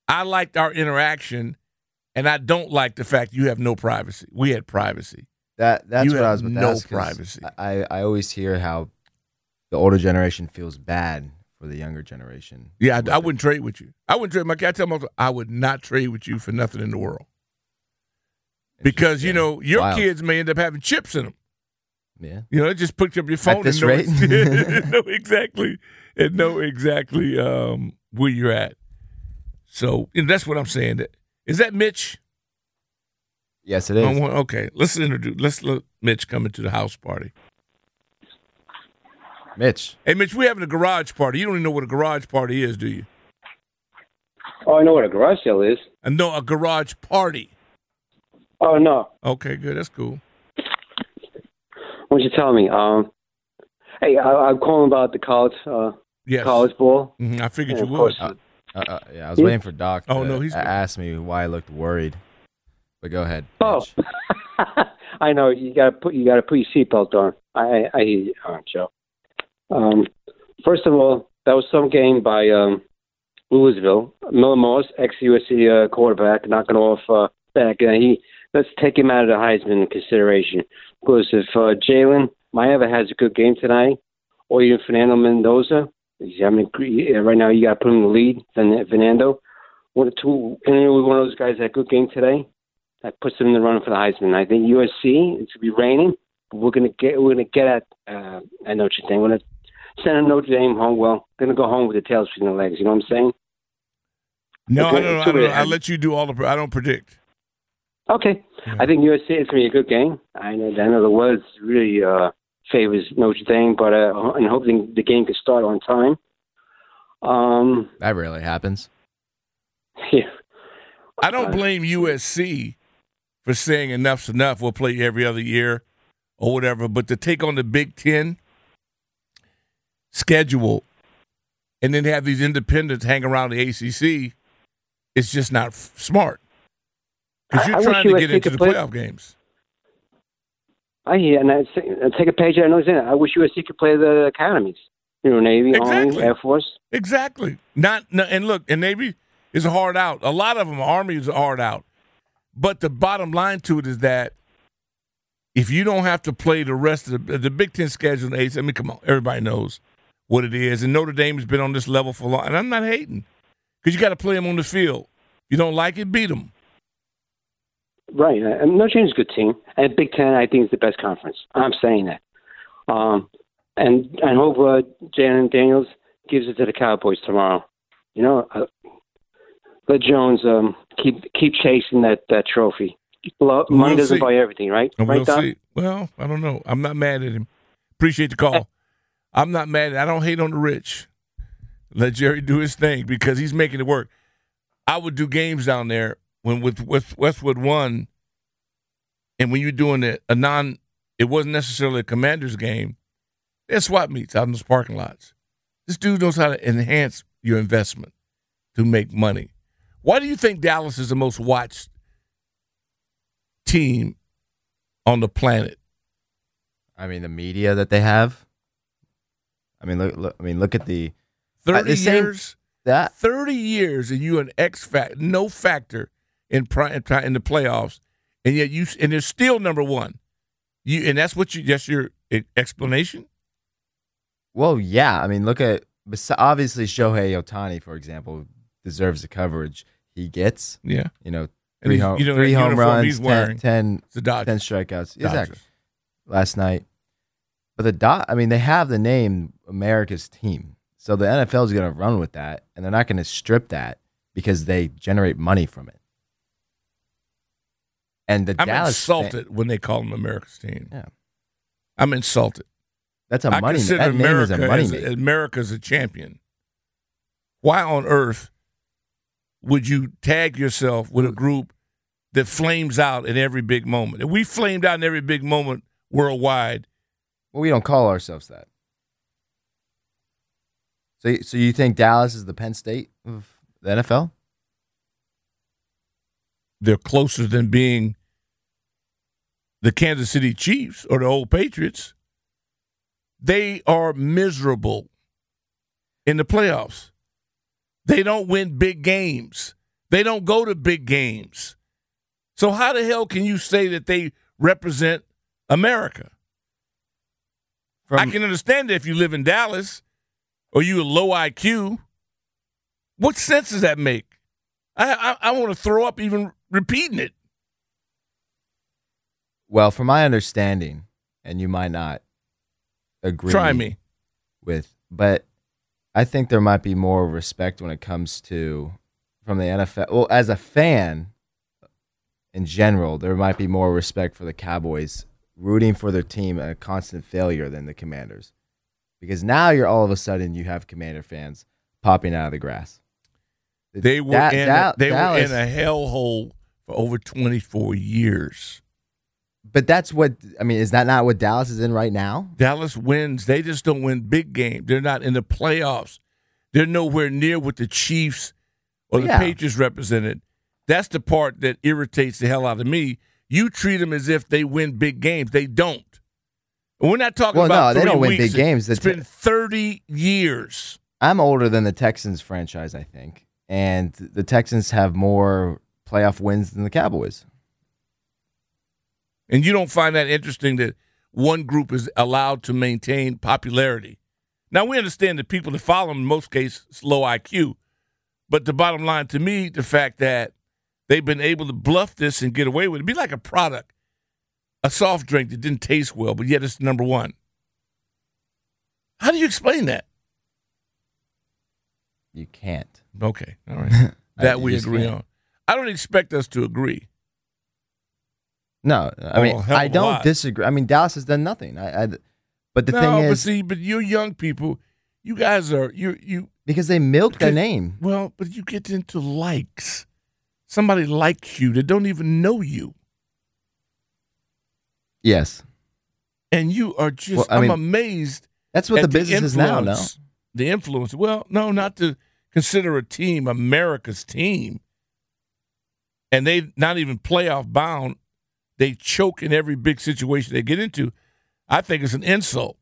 I liked our interaction, and I don't like the fact you have no privacy. We had privacy. That that's you what have I was about to no ask, 'cause privacy. I, I always hear how the older generation feels bad for the younger generation. Yeah, I, I wouldn't trade with you. I wouldn't trade. My I tell my I would not trade with you for nothing in the world. Because, you know, your Wild. kids may end up having chips in them. Yeah. You know, just pick up your phone At this and know, rate? it's- know exactly and know exactly um, where you're at. So you know, that's what I'm saying. Is that Mitch? Yes, it is. I want- okay, let's introduce. Let's let Mitch come into the house party. Mitch. Hey, Mitch, we're having a garage party. You don't even know what a garage party is, do you? Oh, I know what a garage sale is. Uh, no, a garage party. Oh, no. Okay, good. That's cool. Why don't you tell me? Um, hey, I, I'm calling about the college, uh, Yes. college ball. Mhm, I figured And you of would. course- Uh, uh, yeah, I was Yeah. waiting for Doc to Oh, no, he's a- good. ask me why I looked worried. But go ahead. Oh, I know you got to put you got to put your seatbelt on. I I, I hear you, uh, Joe. Um, first of all, that was some game by um, Louisville. Miller Morris, ex-U S C uh, quarterback, knocking off uh, back. Uh, he let's take him out of the Heisman consideration because if uh, Jalen Maeva has a good game tonight, or even Fernando Mendoza, he's having a, gre- uh, right now you got to put him in the lead. Then Fernando, one or two, any one of those guys had a good game today. That puts them in the running for the Heisman. I think U S C, it's gonna be raining, but we're gonna get we're gonna get at uh, at Notre Dame. We're gonna send Notre Dame home. Well, gonna go home with the tails between the legs. You know what I'm saying? No, Okay, I don't know. I so don't we- know. I'll let you do all the. I don't predict. Okay, I think U S C is gonna be a good game. I know, I know the weather really uh, favors Notre Dame, but uh, and hoping the game can start on time. Um, That rarely happens. Yeah. I don't blame U S C for saying enough's enough. We'll play every other year or whatever. But to take on the Big Ten schedule and then have these independents hang around the A C C, it's just not f- smart. Because I- you're I wish trying to U S get C into could the play- playoff games. I hear, and I and take a page out of Notre Dame. I wish U S C could play the academies. You know, Navy, Exactly. Army, Air Force. Exactly. Not no, and look, and Navy is a hard out. A lot of them, Army is a hard out. But the bottom line to it is that if you don't have to play the rest of the, the Big Ten schedule, in eight, I mean, come on, everybody knows what it is. And Notre Dame has been on this level for long. And I'm not hating because you got to play them on the field. You don't like it, beat them. Right. uh, And Notre Dame's a good team. And Big Ten, I think, is the best conference. I'm saying that. Um, and I hope uh, Jalen Daniels gives it to the Cowboys tomorrow. You know, uh, let Jones um, keep keep chasing that, that trophy. Well, We'll money doesn't see. buy everything, right? And right, we'll Doc? see. Well, I don't know. I'm not mad at him. Appreciate the call. I'm not mad. I don't hate on the rich. Let Jerry do his thing because he's making it work. I would do games down there when with, with Westwood won, and when you're doing it, a non, it wasn't necessarily a Commanders game. There's swap meets out in those parking lots. This dude knows how to enhance your investment to make money. Why do you think Dallas is the most watched team on the planet? I mean, the media that they have. I mean, look. look I mean, look at the Thirty uh, the same- years. that Thirty years, and you an X factor, no factor in pri- in pri- in the playoffs, and yet you and they're still number one. You and that's what you. That's your e- explanation. Well, yeah. I mean, look at besi- obviously Shohei Ohtani, for example, deserves the coverage he gets. Yeah. You know, And three he's- home, you know, three that home uniform runs, he's ten, wearing, ten, it's the Dodgers. ten strikeouts. Dodgers. Exactly. Last night. But the dot, I mean, they have the name America's team. So the N F L is going to run with that, and they're not going to strip that because they generate money from it. And the I'm Dallas fan- insulted when they call them America's team. Yeah. I'm insulted. That's a I money. consider That name is America a money as, maker. America's a champion. Why on earth would you tag yourself with a group that flames out in every big moment? If we flamed out in every big moment worldwide, Well, we don't call ourselves that. So, so you think Dallas is the Penn State of the N F L? they're closer than being the Kansas City Chiefs or the old Patriots. They are miserable in the playoffs. They don't win big games. They don't go to big games. So how the hell can you say that they represent America? From, I can understand that if you live in Dallas or you a low I Q. What sense does that make? I I, I want to throw up even repeating it. Well, from my understanding, and you might not agree. Try me. With, but I think there might be more respect when it comes to, from the N F L. Well, as a fan, in general, there might be more respect for the Cowboys rooting for their team a constant failure than the Commanders. Because now you're all of a sudden you have Commander fans popping out of the grass. They were Da- in Da- a, they Dallas, were in a hellhole for over twenty-four years. But that's what, I mean, is that not what Dallas is in right now? Dallas wins. They just don't win big games. They're not in the playoffs. They're nowhere near what the Chiefs or the Yeah. Patriots represented. That's the part that irritates the hell out of me. You treat them as if they win big games. They don't. And we're not talking Well, about no, they three don't win weeks. big games. It's The te- been thirty years. I'm older than the Texans franchise, I think. And the Texans have more playoff wins than the Cowboys. And you don't find that interesting that one group is allowed to maintain popularity. Now, we understand that people that follow them, in most cases, it's low I Q. But the bottom line to me, the fact that they've been able to bluff this and get away with it. It'd be like a product, a soft drink that didn't taste well, but yet it's number one. How do you explain that? You can't. Okay, all right. That You we just agree can't. on. I don't expect us to agree. No, I Oh, mean, a hell of I a don't lot. disagree. I mean, Dallas has done nothing. I, I but the no, thing but is, see, but you young people, you guys are you you because they milked their because- name. Well, but you get into likes. Somebody likes you that don't even know you, Yes, and you are just. Well, I I'm mean, amazed. that's what at the business is now. No, influence- The influence. Well, no, not to consider a team America's team, and they not even playoff bound. They choke in every big situation they get into. I think it's an insult.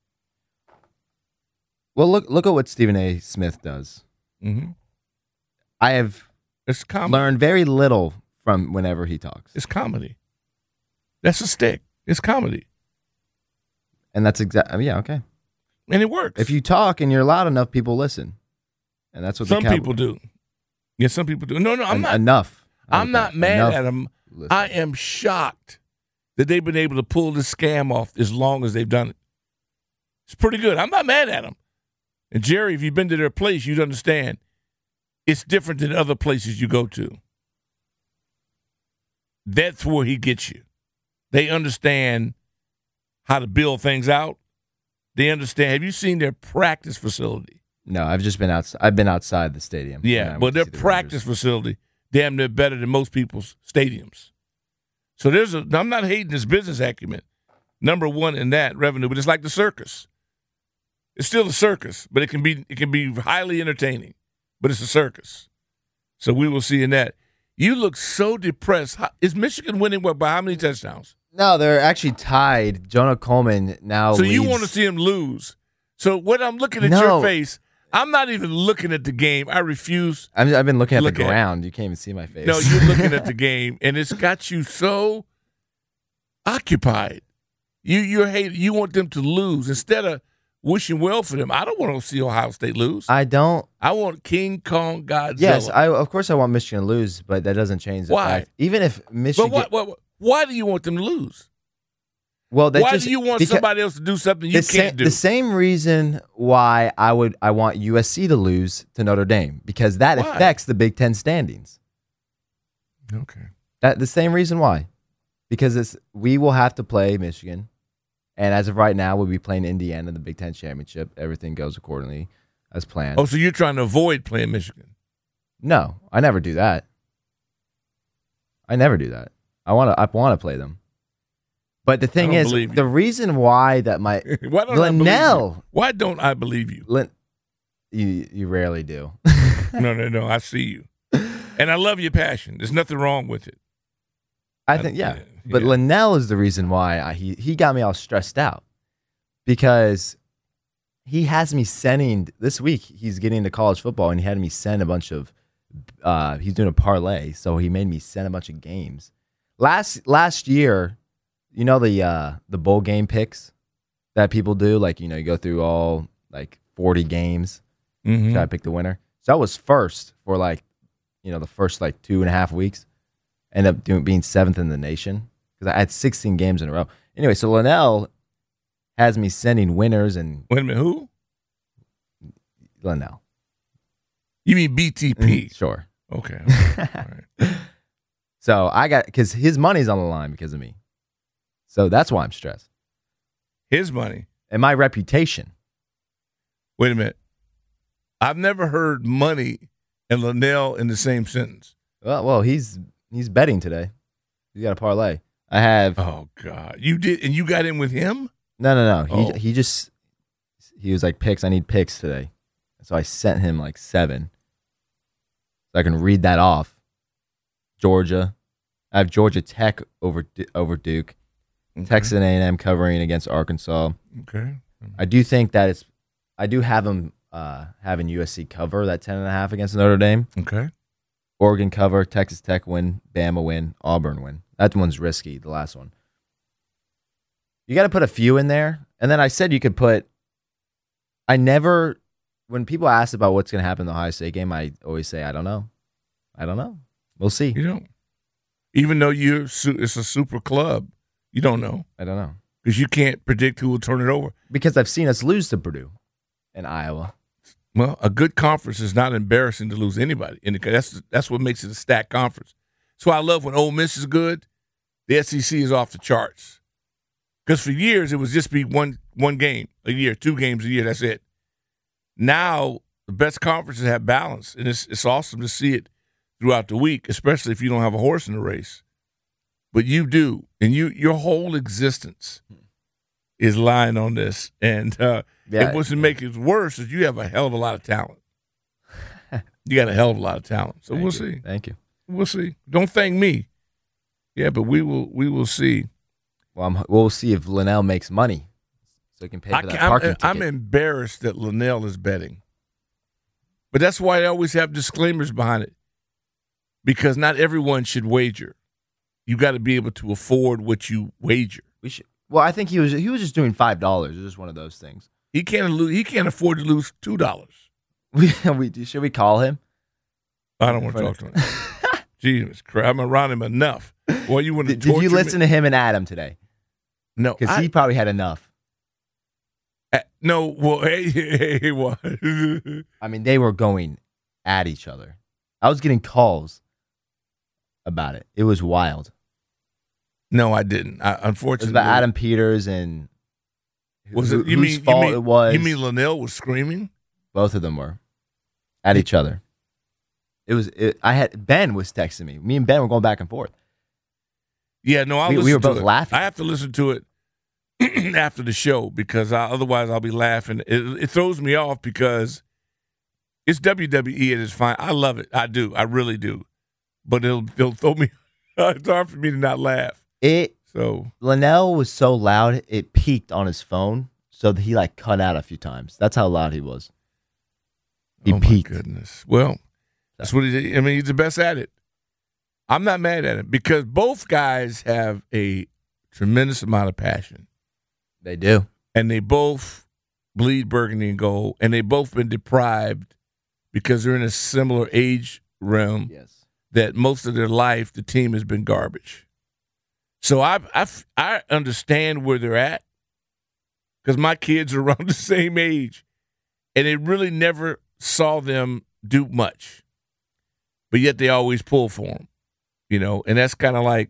well, look look at what Stephen A. Smith does. Mm-hmm. I have It's comedy. learned very little from whenever he talks, It's comedy. That's a stick. It's comedy, and that's exactly yeah okay. and it works. If you talk and you're loud enough, people listen, and that's what some the Cow- people do. Yeah, some people do. No, no, I'm En- not. enough. I I'm like not that. mad Enough at them. listen. I am shocked that they've been able to pull this scam off as long as they've done it. It's pretty good. I'm not mad at them. And Jerry, if you've been to their place, you'd understand it's different than other places you go to. That's where he gets you. They understand how to build things out. They understand. Have you seen their practice facility? No, I've just been outside. I've been outside the stadium. when I Yeah, went but to their see the practice facility, damn near better than most people's stadiums. So there's a. I'm not hating this business acumen. Number one in that revenue, but it's like the circus. It's still a circus, but it can be it can be highly entertaining, but it's a circus. So we will see in that. You look so depressed. How, is Michigan winning what by how many touchdowns? No, they're actually tied. Jonah Coleman now. So you leads- want to see him lose. So what I'm looking at No. your face, I'm not even looking at the game. I refuse. I'm, I've been looking at Look the at- ground. You can't even see my face. No, you're looking at the game, and it's got you so occupied. You you're hating. You want them to lose instead of wishing well for them. I don't want to see Ohio State lose. I don't. I want King Kong Godzilla. Yes, I of course I want Michigan to lose, but that doesn't change the Why? fact. Even if Michigan, But what, what, what- why do you want them to lose? well, that Why just, do you want because- somebody else to do something you the can't sa- do? The same reason why I would I want U S C to lose to Notre Dame because that Why? affects the Big Ten standings. Okay. That the same reason why, because it's we will have to play Michigan, and as of right now, we'll be playing Indiana in the Big Ten championship. Everything goes accordingly as planned. Oh, so you're trying to avoid playing Michigan? No, I never do that. I never do that. I want to. I want to play them. But the thing don't is, believe you. the reason why that my Why don't I believe you? Linnell, Why don't I believe you? Lin, you you rarely do. No, no, no. I see you, and I love your passion. There's nothing wrong with it. I think yeah, yeah, but yeah. Linnell is the reason why I, he he got me all stressed out because he has me sending this week. He's getting into college football, and he had me send a bunch of uh, he's doing a parlay, so he made me send a bunch of games. Last last year, you know the uh, the bowl game picks that people do, like you know you go through all like forty games, mm-hmm. try to pick the winner. So I was first for like you know the first like two and a half weeks. Ended up doing being seventh in the nation because I had sixteen games in a row. Anyway, so Linnell has me sending winners and wait a minute, who? Linnell. You mean B T P? Sure. Okay. All right. So I got because his money's on the line because of me. So that's why I'm stressed. His money and my reputation. Wait a minute. I've never heard money and Linnell in the same sentence. Well, well, he's he's betting today. He's got a parlay. I have. Oh God, you did, and you got in with him? No, no, no. Oh. He he just he was like picks. I need picks today, so I sent him like seven, so I can read that off. Georgia, I have Georgia Tech over over Duke, okay. Texas A and M covering against Arkansas. Okay, I do think that it's. I do have them uh, having U S C cover that ten and a half against Notre Dame. Okay. Oregon cover, Texas Tech win, Bama win, Auburn win. That one's risky, the last one. You got to put a few in there. And then I said you could put, I never, when people ask about what's going to happen in the Ohio State game, I always say, I don't know. I don't know. We'll see. You don't. Even though you it's a super club, you don't know. I don't know. Because you can't predict who will turn it over. Because I've seen us lose to Purdue and Iowa. Well, a good conference is not embarrassing to lose anybody. And that's that's what makes it a stacked conference. So I love when Ole Miss is good, the S E C is off the charts. Because for years, it was just be one one game a year, two games a year, that's it. Now, the best conferences have balance, and it's it's awesome to see it throughout the week, especially if you don't have a horse in the race. But you do, and you your whole existence is lying on this. And uh, yeah, it wasn't make it worse is you have a hell of a lot of talent. You got a hell of a lot of talent. So Thank we'll you. see. Thank you. We'll see. Don't thank me. Yeah, but we will we will see. Well, I'm, we'll see if Linnell makes money so he can pay for I, that I'm, parking ticket. I'm embarrassed that Linnell is betting. But that's why I always have disclaimers behind it. Because not everyone should wager. You got to be able to afford what you wager. We should. Well, I think he was he was just doing five dollars. It was just one of those things. He can't lose. He can't afford to lose two dollars. We we should we call him? I don't want to talk to him. Jesus Christ, I'm around him enough. Well, you want to? Did, did you listen me? to him and Adam today? No, because he probably had enough. Uh, no, well, hey, hey, hey, what? I mean, they were going at each other. I was getting calls about it. It was wild. No, I didn't. I, unfortunately, it was about Adam Peters and was who, it? You whose mean fault you mean, it was? You mean Linnell was screaming? Both of them were at each other. It was. It, I had Ben was texting me. Me and Ben were going back and forth. Yeah, no, I we, we were both it. laughing. I have to listen to it after the show because I, otherwise I'll be laughing. It, it throws me off because it's W W E and it's fine. I love it. I do. I really do. But it'll it'll throw me. It's hard for me to not laugh. It so Linnell was so loud it peaked on his phone, so that he like cut out a few times. That's how loud he was. He oh peaked. My goodness. Well, that's what he did. I mean, he's the best at it. I'm not mad at him because both guys have a tremendous amount of passion. They do. And they both bleed burgundy and gold, and they both been deprived because they're in a similar age realm yes. that most of their life the team has been garbage. So I I I understand where they're at because my kids are around the same age, and they really never saw them do much, but yet they always pull for them. You know, and that's kind of like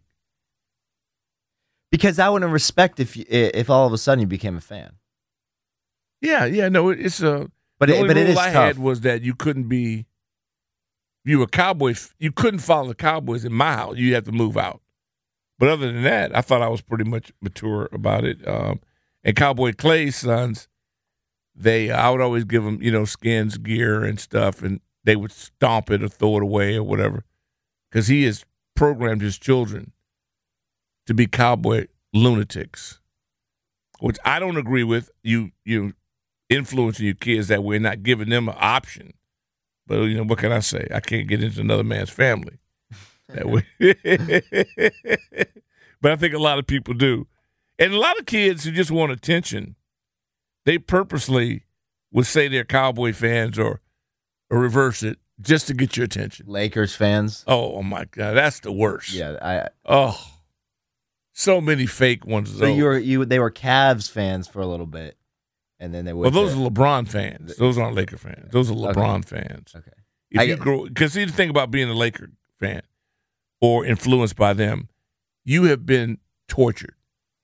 because I wouldn't respect if you, if all of a sudden you became a fan. Yeah, yeah, no, it's a. But the it, only but rule it is I tough. had was that you couldn't be. You were a Cowboy. You couldn't follow the Cowboys in my house. You had to move out. But other than that, I thought I was pretty much mature about it. Um, and Cowboy Clay's sons, they I would always give them, you know, skins, gear, and stuff, and they would stomp it or throw it away or whatever, because he is. Programmed his children to be cowboy lunatics, which I don't agree with. You you influencing your kids that way, not giving them an option. But, you know, what can I say? I can't get into another man's family that way. But I think a lot of people do. And a lot of kids who just want attention, they purposely would say they're Cowboy fans or, or reverse it just to get your attention. Lakers fans. Oh, oh my God. That's the worst. Yeah. I. Oh, so many fake ones. So you were you they were Cavs fans for a little bit, and then they would. Well, those are LeBron fans. Those aren't Laker fans. Those are LeBron okay. fans. Okay. If I you grow, because see the thing about being a Laker fan or influenced by them, you have been tortured.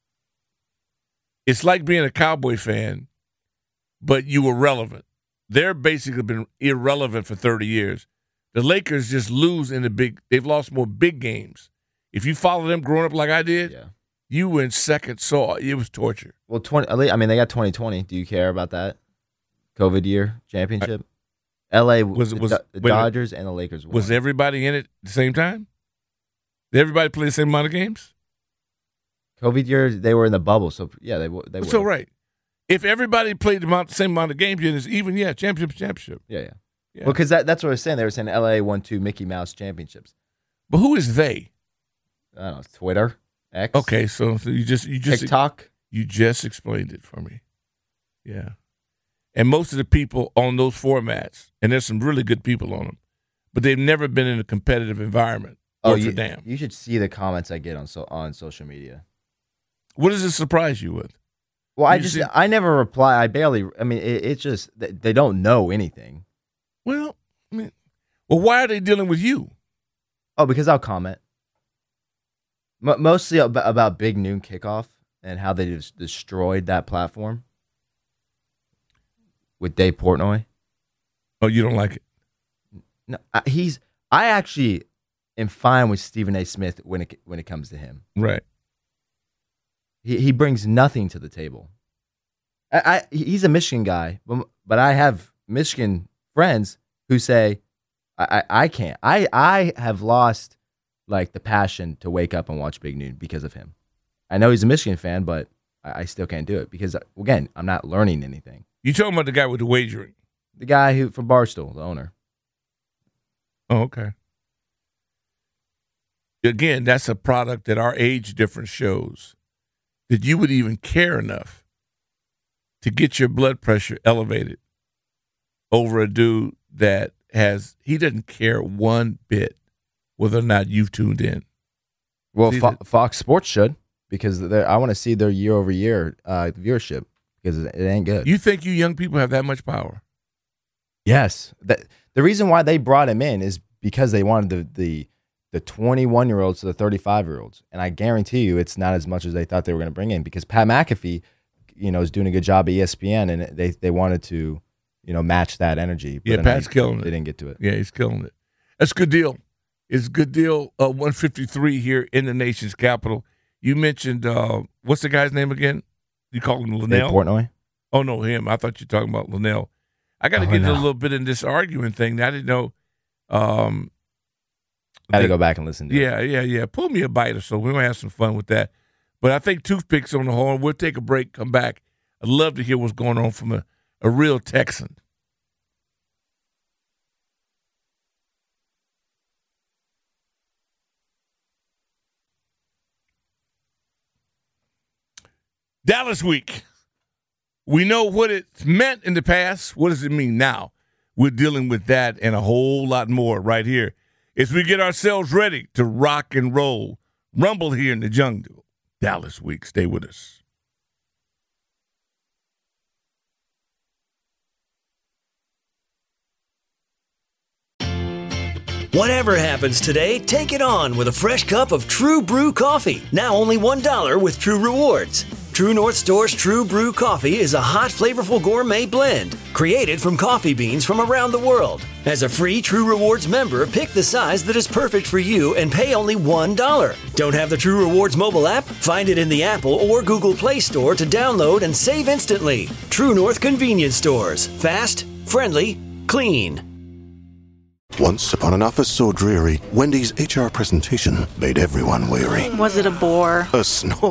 It's like being a Cowboy fan, but you were relevant. They're basically been irrelevant for thirty years. The Lakers just lose in the big. They've lost more big games. If you follow them growing up like I did, yeah. you went second. So it was torture. Well, twenty. I mean, they got twenty twenty. Do you care about that COVID year championship? I, L A was the, was the Dodgers and the Lakers won. Was everybody in it at the same time? Did everybody play the same amount of games? COVID year, they were in the bubble, so yeah, they they. So right, if everybody played the, amount, the same amount of games, it's even. Yeah, championship, championship. Yeah, yeah. yeah. Well, because that, that's what I was saying. They were saying L A won two Mickey Mouse championships. But who is they? I don't know. Twitter, X. Okay, so, so you just you just TikTok. You just explained it for me. Yeah, and most of the people on those formats, and there's some really good people on them, but they've never been in a competitive environment. Oh, you, damn. You should see the comments I get on so on social media. What does it surprise you with? Well, you I just see- I never reply. I barely. I mean, it, it's just they don't know anything. Well, I mean, well, why are they dealing with you? Oh, because I'll comment. M- mostly about, about Big Noon Kickoff and how they just destroyed that platform with Dave Portnoy. Oh, you don't like it? No, I, he's. I actually am fine with Stephen A. Smith when it when it comes to him. Right. He he brings nothing to the table. I, I he's a Michigan guy, but, but I have Michigan friends who say I, I, I can't. I, I have lost like the passion to wake up and watch Big Noon because of him. I know he's a Michigan fan, but I, I still can't do it because again, I'm not learning anything. You talking about the guy with the wagering? The guy who from Barstool, the owner. Oh, okay. Again, that's a product that our age difference shows that you would even care enough to get your blood pressure elevated over a dude that has, he doesn't care one bit whether or not you've tuned in. Well, Fo- Fox Sports should because I want to see their year over year uh, viewership because it ain't good. You think you young people have that much power? Yes. That, the reason why they brought him in is because they wanted the the the twenty-one-year-olds to the thirty-five-year-olds. And I guarantee you it's not as much as they thought they were going to bring in because Pat McAfee, you know, is doing a good job at E S P N and they, they wanted to, you know, match that energy. But yeah, Pat's they, killing it. They didn't get to it. Yeah, he's killing it. That's a good deal. It's a good deal. Uh, one fifty-three here in the nation's capital. You mentioned, uh, what's the guy's name again? You call him Linnell? Dave Portnoy? Oh, no, him. I thought you were talking about Linnell. I got to Oh, get no. a little bit in this arguing thing. I didn't know. Um, I had to that- go back and listen to it. Yeah, yeah, yeah. Pull me a bite or so. We're going to have some fun with that. But I think Toothpicks on the horn. We'll take a break, come back. I'd love to hear what's going on from a, a real Texan. Dallas Week. We know what it's meant in the past. What does it mean now? We're dealing with that and a whole lot more right here as we get ourselves ready to rock and roll. Rumble here in the jungle. Dallas Week. Stay with us. Whatever happens today, take it on with a fresh cup of True Brew coffee. Now only one dollar with True Rewards. True North Store's True Brew coffee is a hot, flavorful gourmet blend created from coffee beans from around the world. As a free True Rewards member, pick the size that is perfect for you and pay only one dollar. Don't have the True Rewards mobile app? Find it in the Apple or Google Play Store to download and save instantly. True North Convenience Stores. Fast, friendly, clean. Once upon an office so dreary, Wendy's H R presentation made everyone weary. Was it a bore? A snore.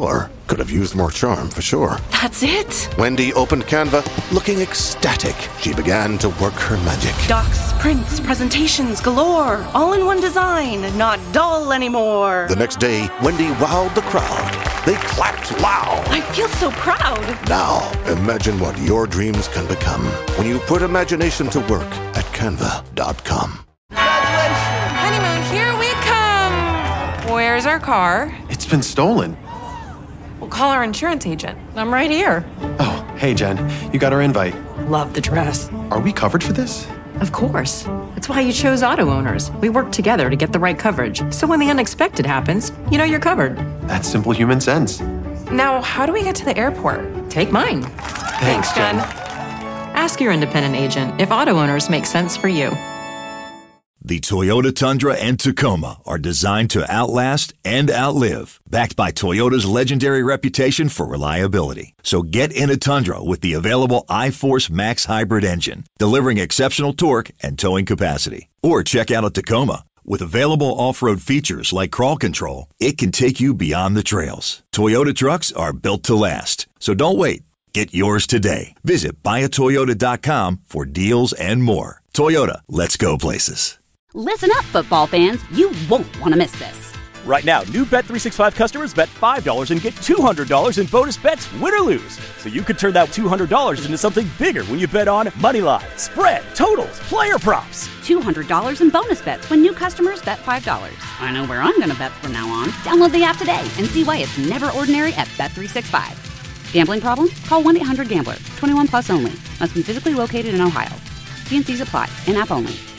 Could have used more charm, for sure. That's it? Wendy opened Canva, looking ecstatic. She began to work her magic. Docs, prints, presentations galore. All in one design, not dull anymore. The next day, Wendy wowed the crowd. They clapped loud. I feel so proud. Now, imagine what your dreams can become when you put imagination to work at canva dot com. Honeymoon, here we come. Where's our car? It's been stolen. We'll call our insurance agent. I'm right here. Oh, hey, Jen. You got our invite. Love the dress. Are we covered for this? Of course. That's why you chose Auto Owners. We work together to get the right coverage. So when the unexpected happens, you know you're covered. That's simple human sense. Now, how do we get to the airport? Take mine. Thanks, Jen. Ask your independent agent if Auto Owners make sense for you. The Toyota Tundra and Tacoma are designed to outlast and outlive, backed by Toyota's legendary reputation for reliability. So get in a Tundra with the available iForce Max hybrid engine, delivering exceptional torque and towing capacity. Or check out a Tacoma. With available off-road features like crawl control, it can take you beyond the trails. Toyota trucks are built to last. So don't wait. Get yours today. Visit buy a toyota dot com for deals and more. Toyota, let's go places. Listen up, football fans. You won't want to miss this. Right now, new Bet three sixty-five customers bet five dollars and get two hundred dollars in bonus bets, win or lose. So you could turn that two hundred dollars into something bigger when you bet on money line, spread, totals, player props. two hundred dollars in bonus bets when new customers bet five dollars. I know where I'm going to bet from now on. Download the app today and see why it's never ordinary at Bet three sixty-five. Gambling problem? Call one eight hundred gambler. twenty-one plus only. Must be physically located in Ohio. T N Cs apply. In-app only.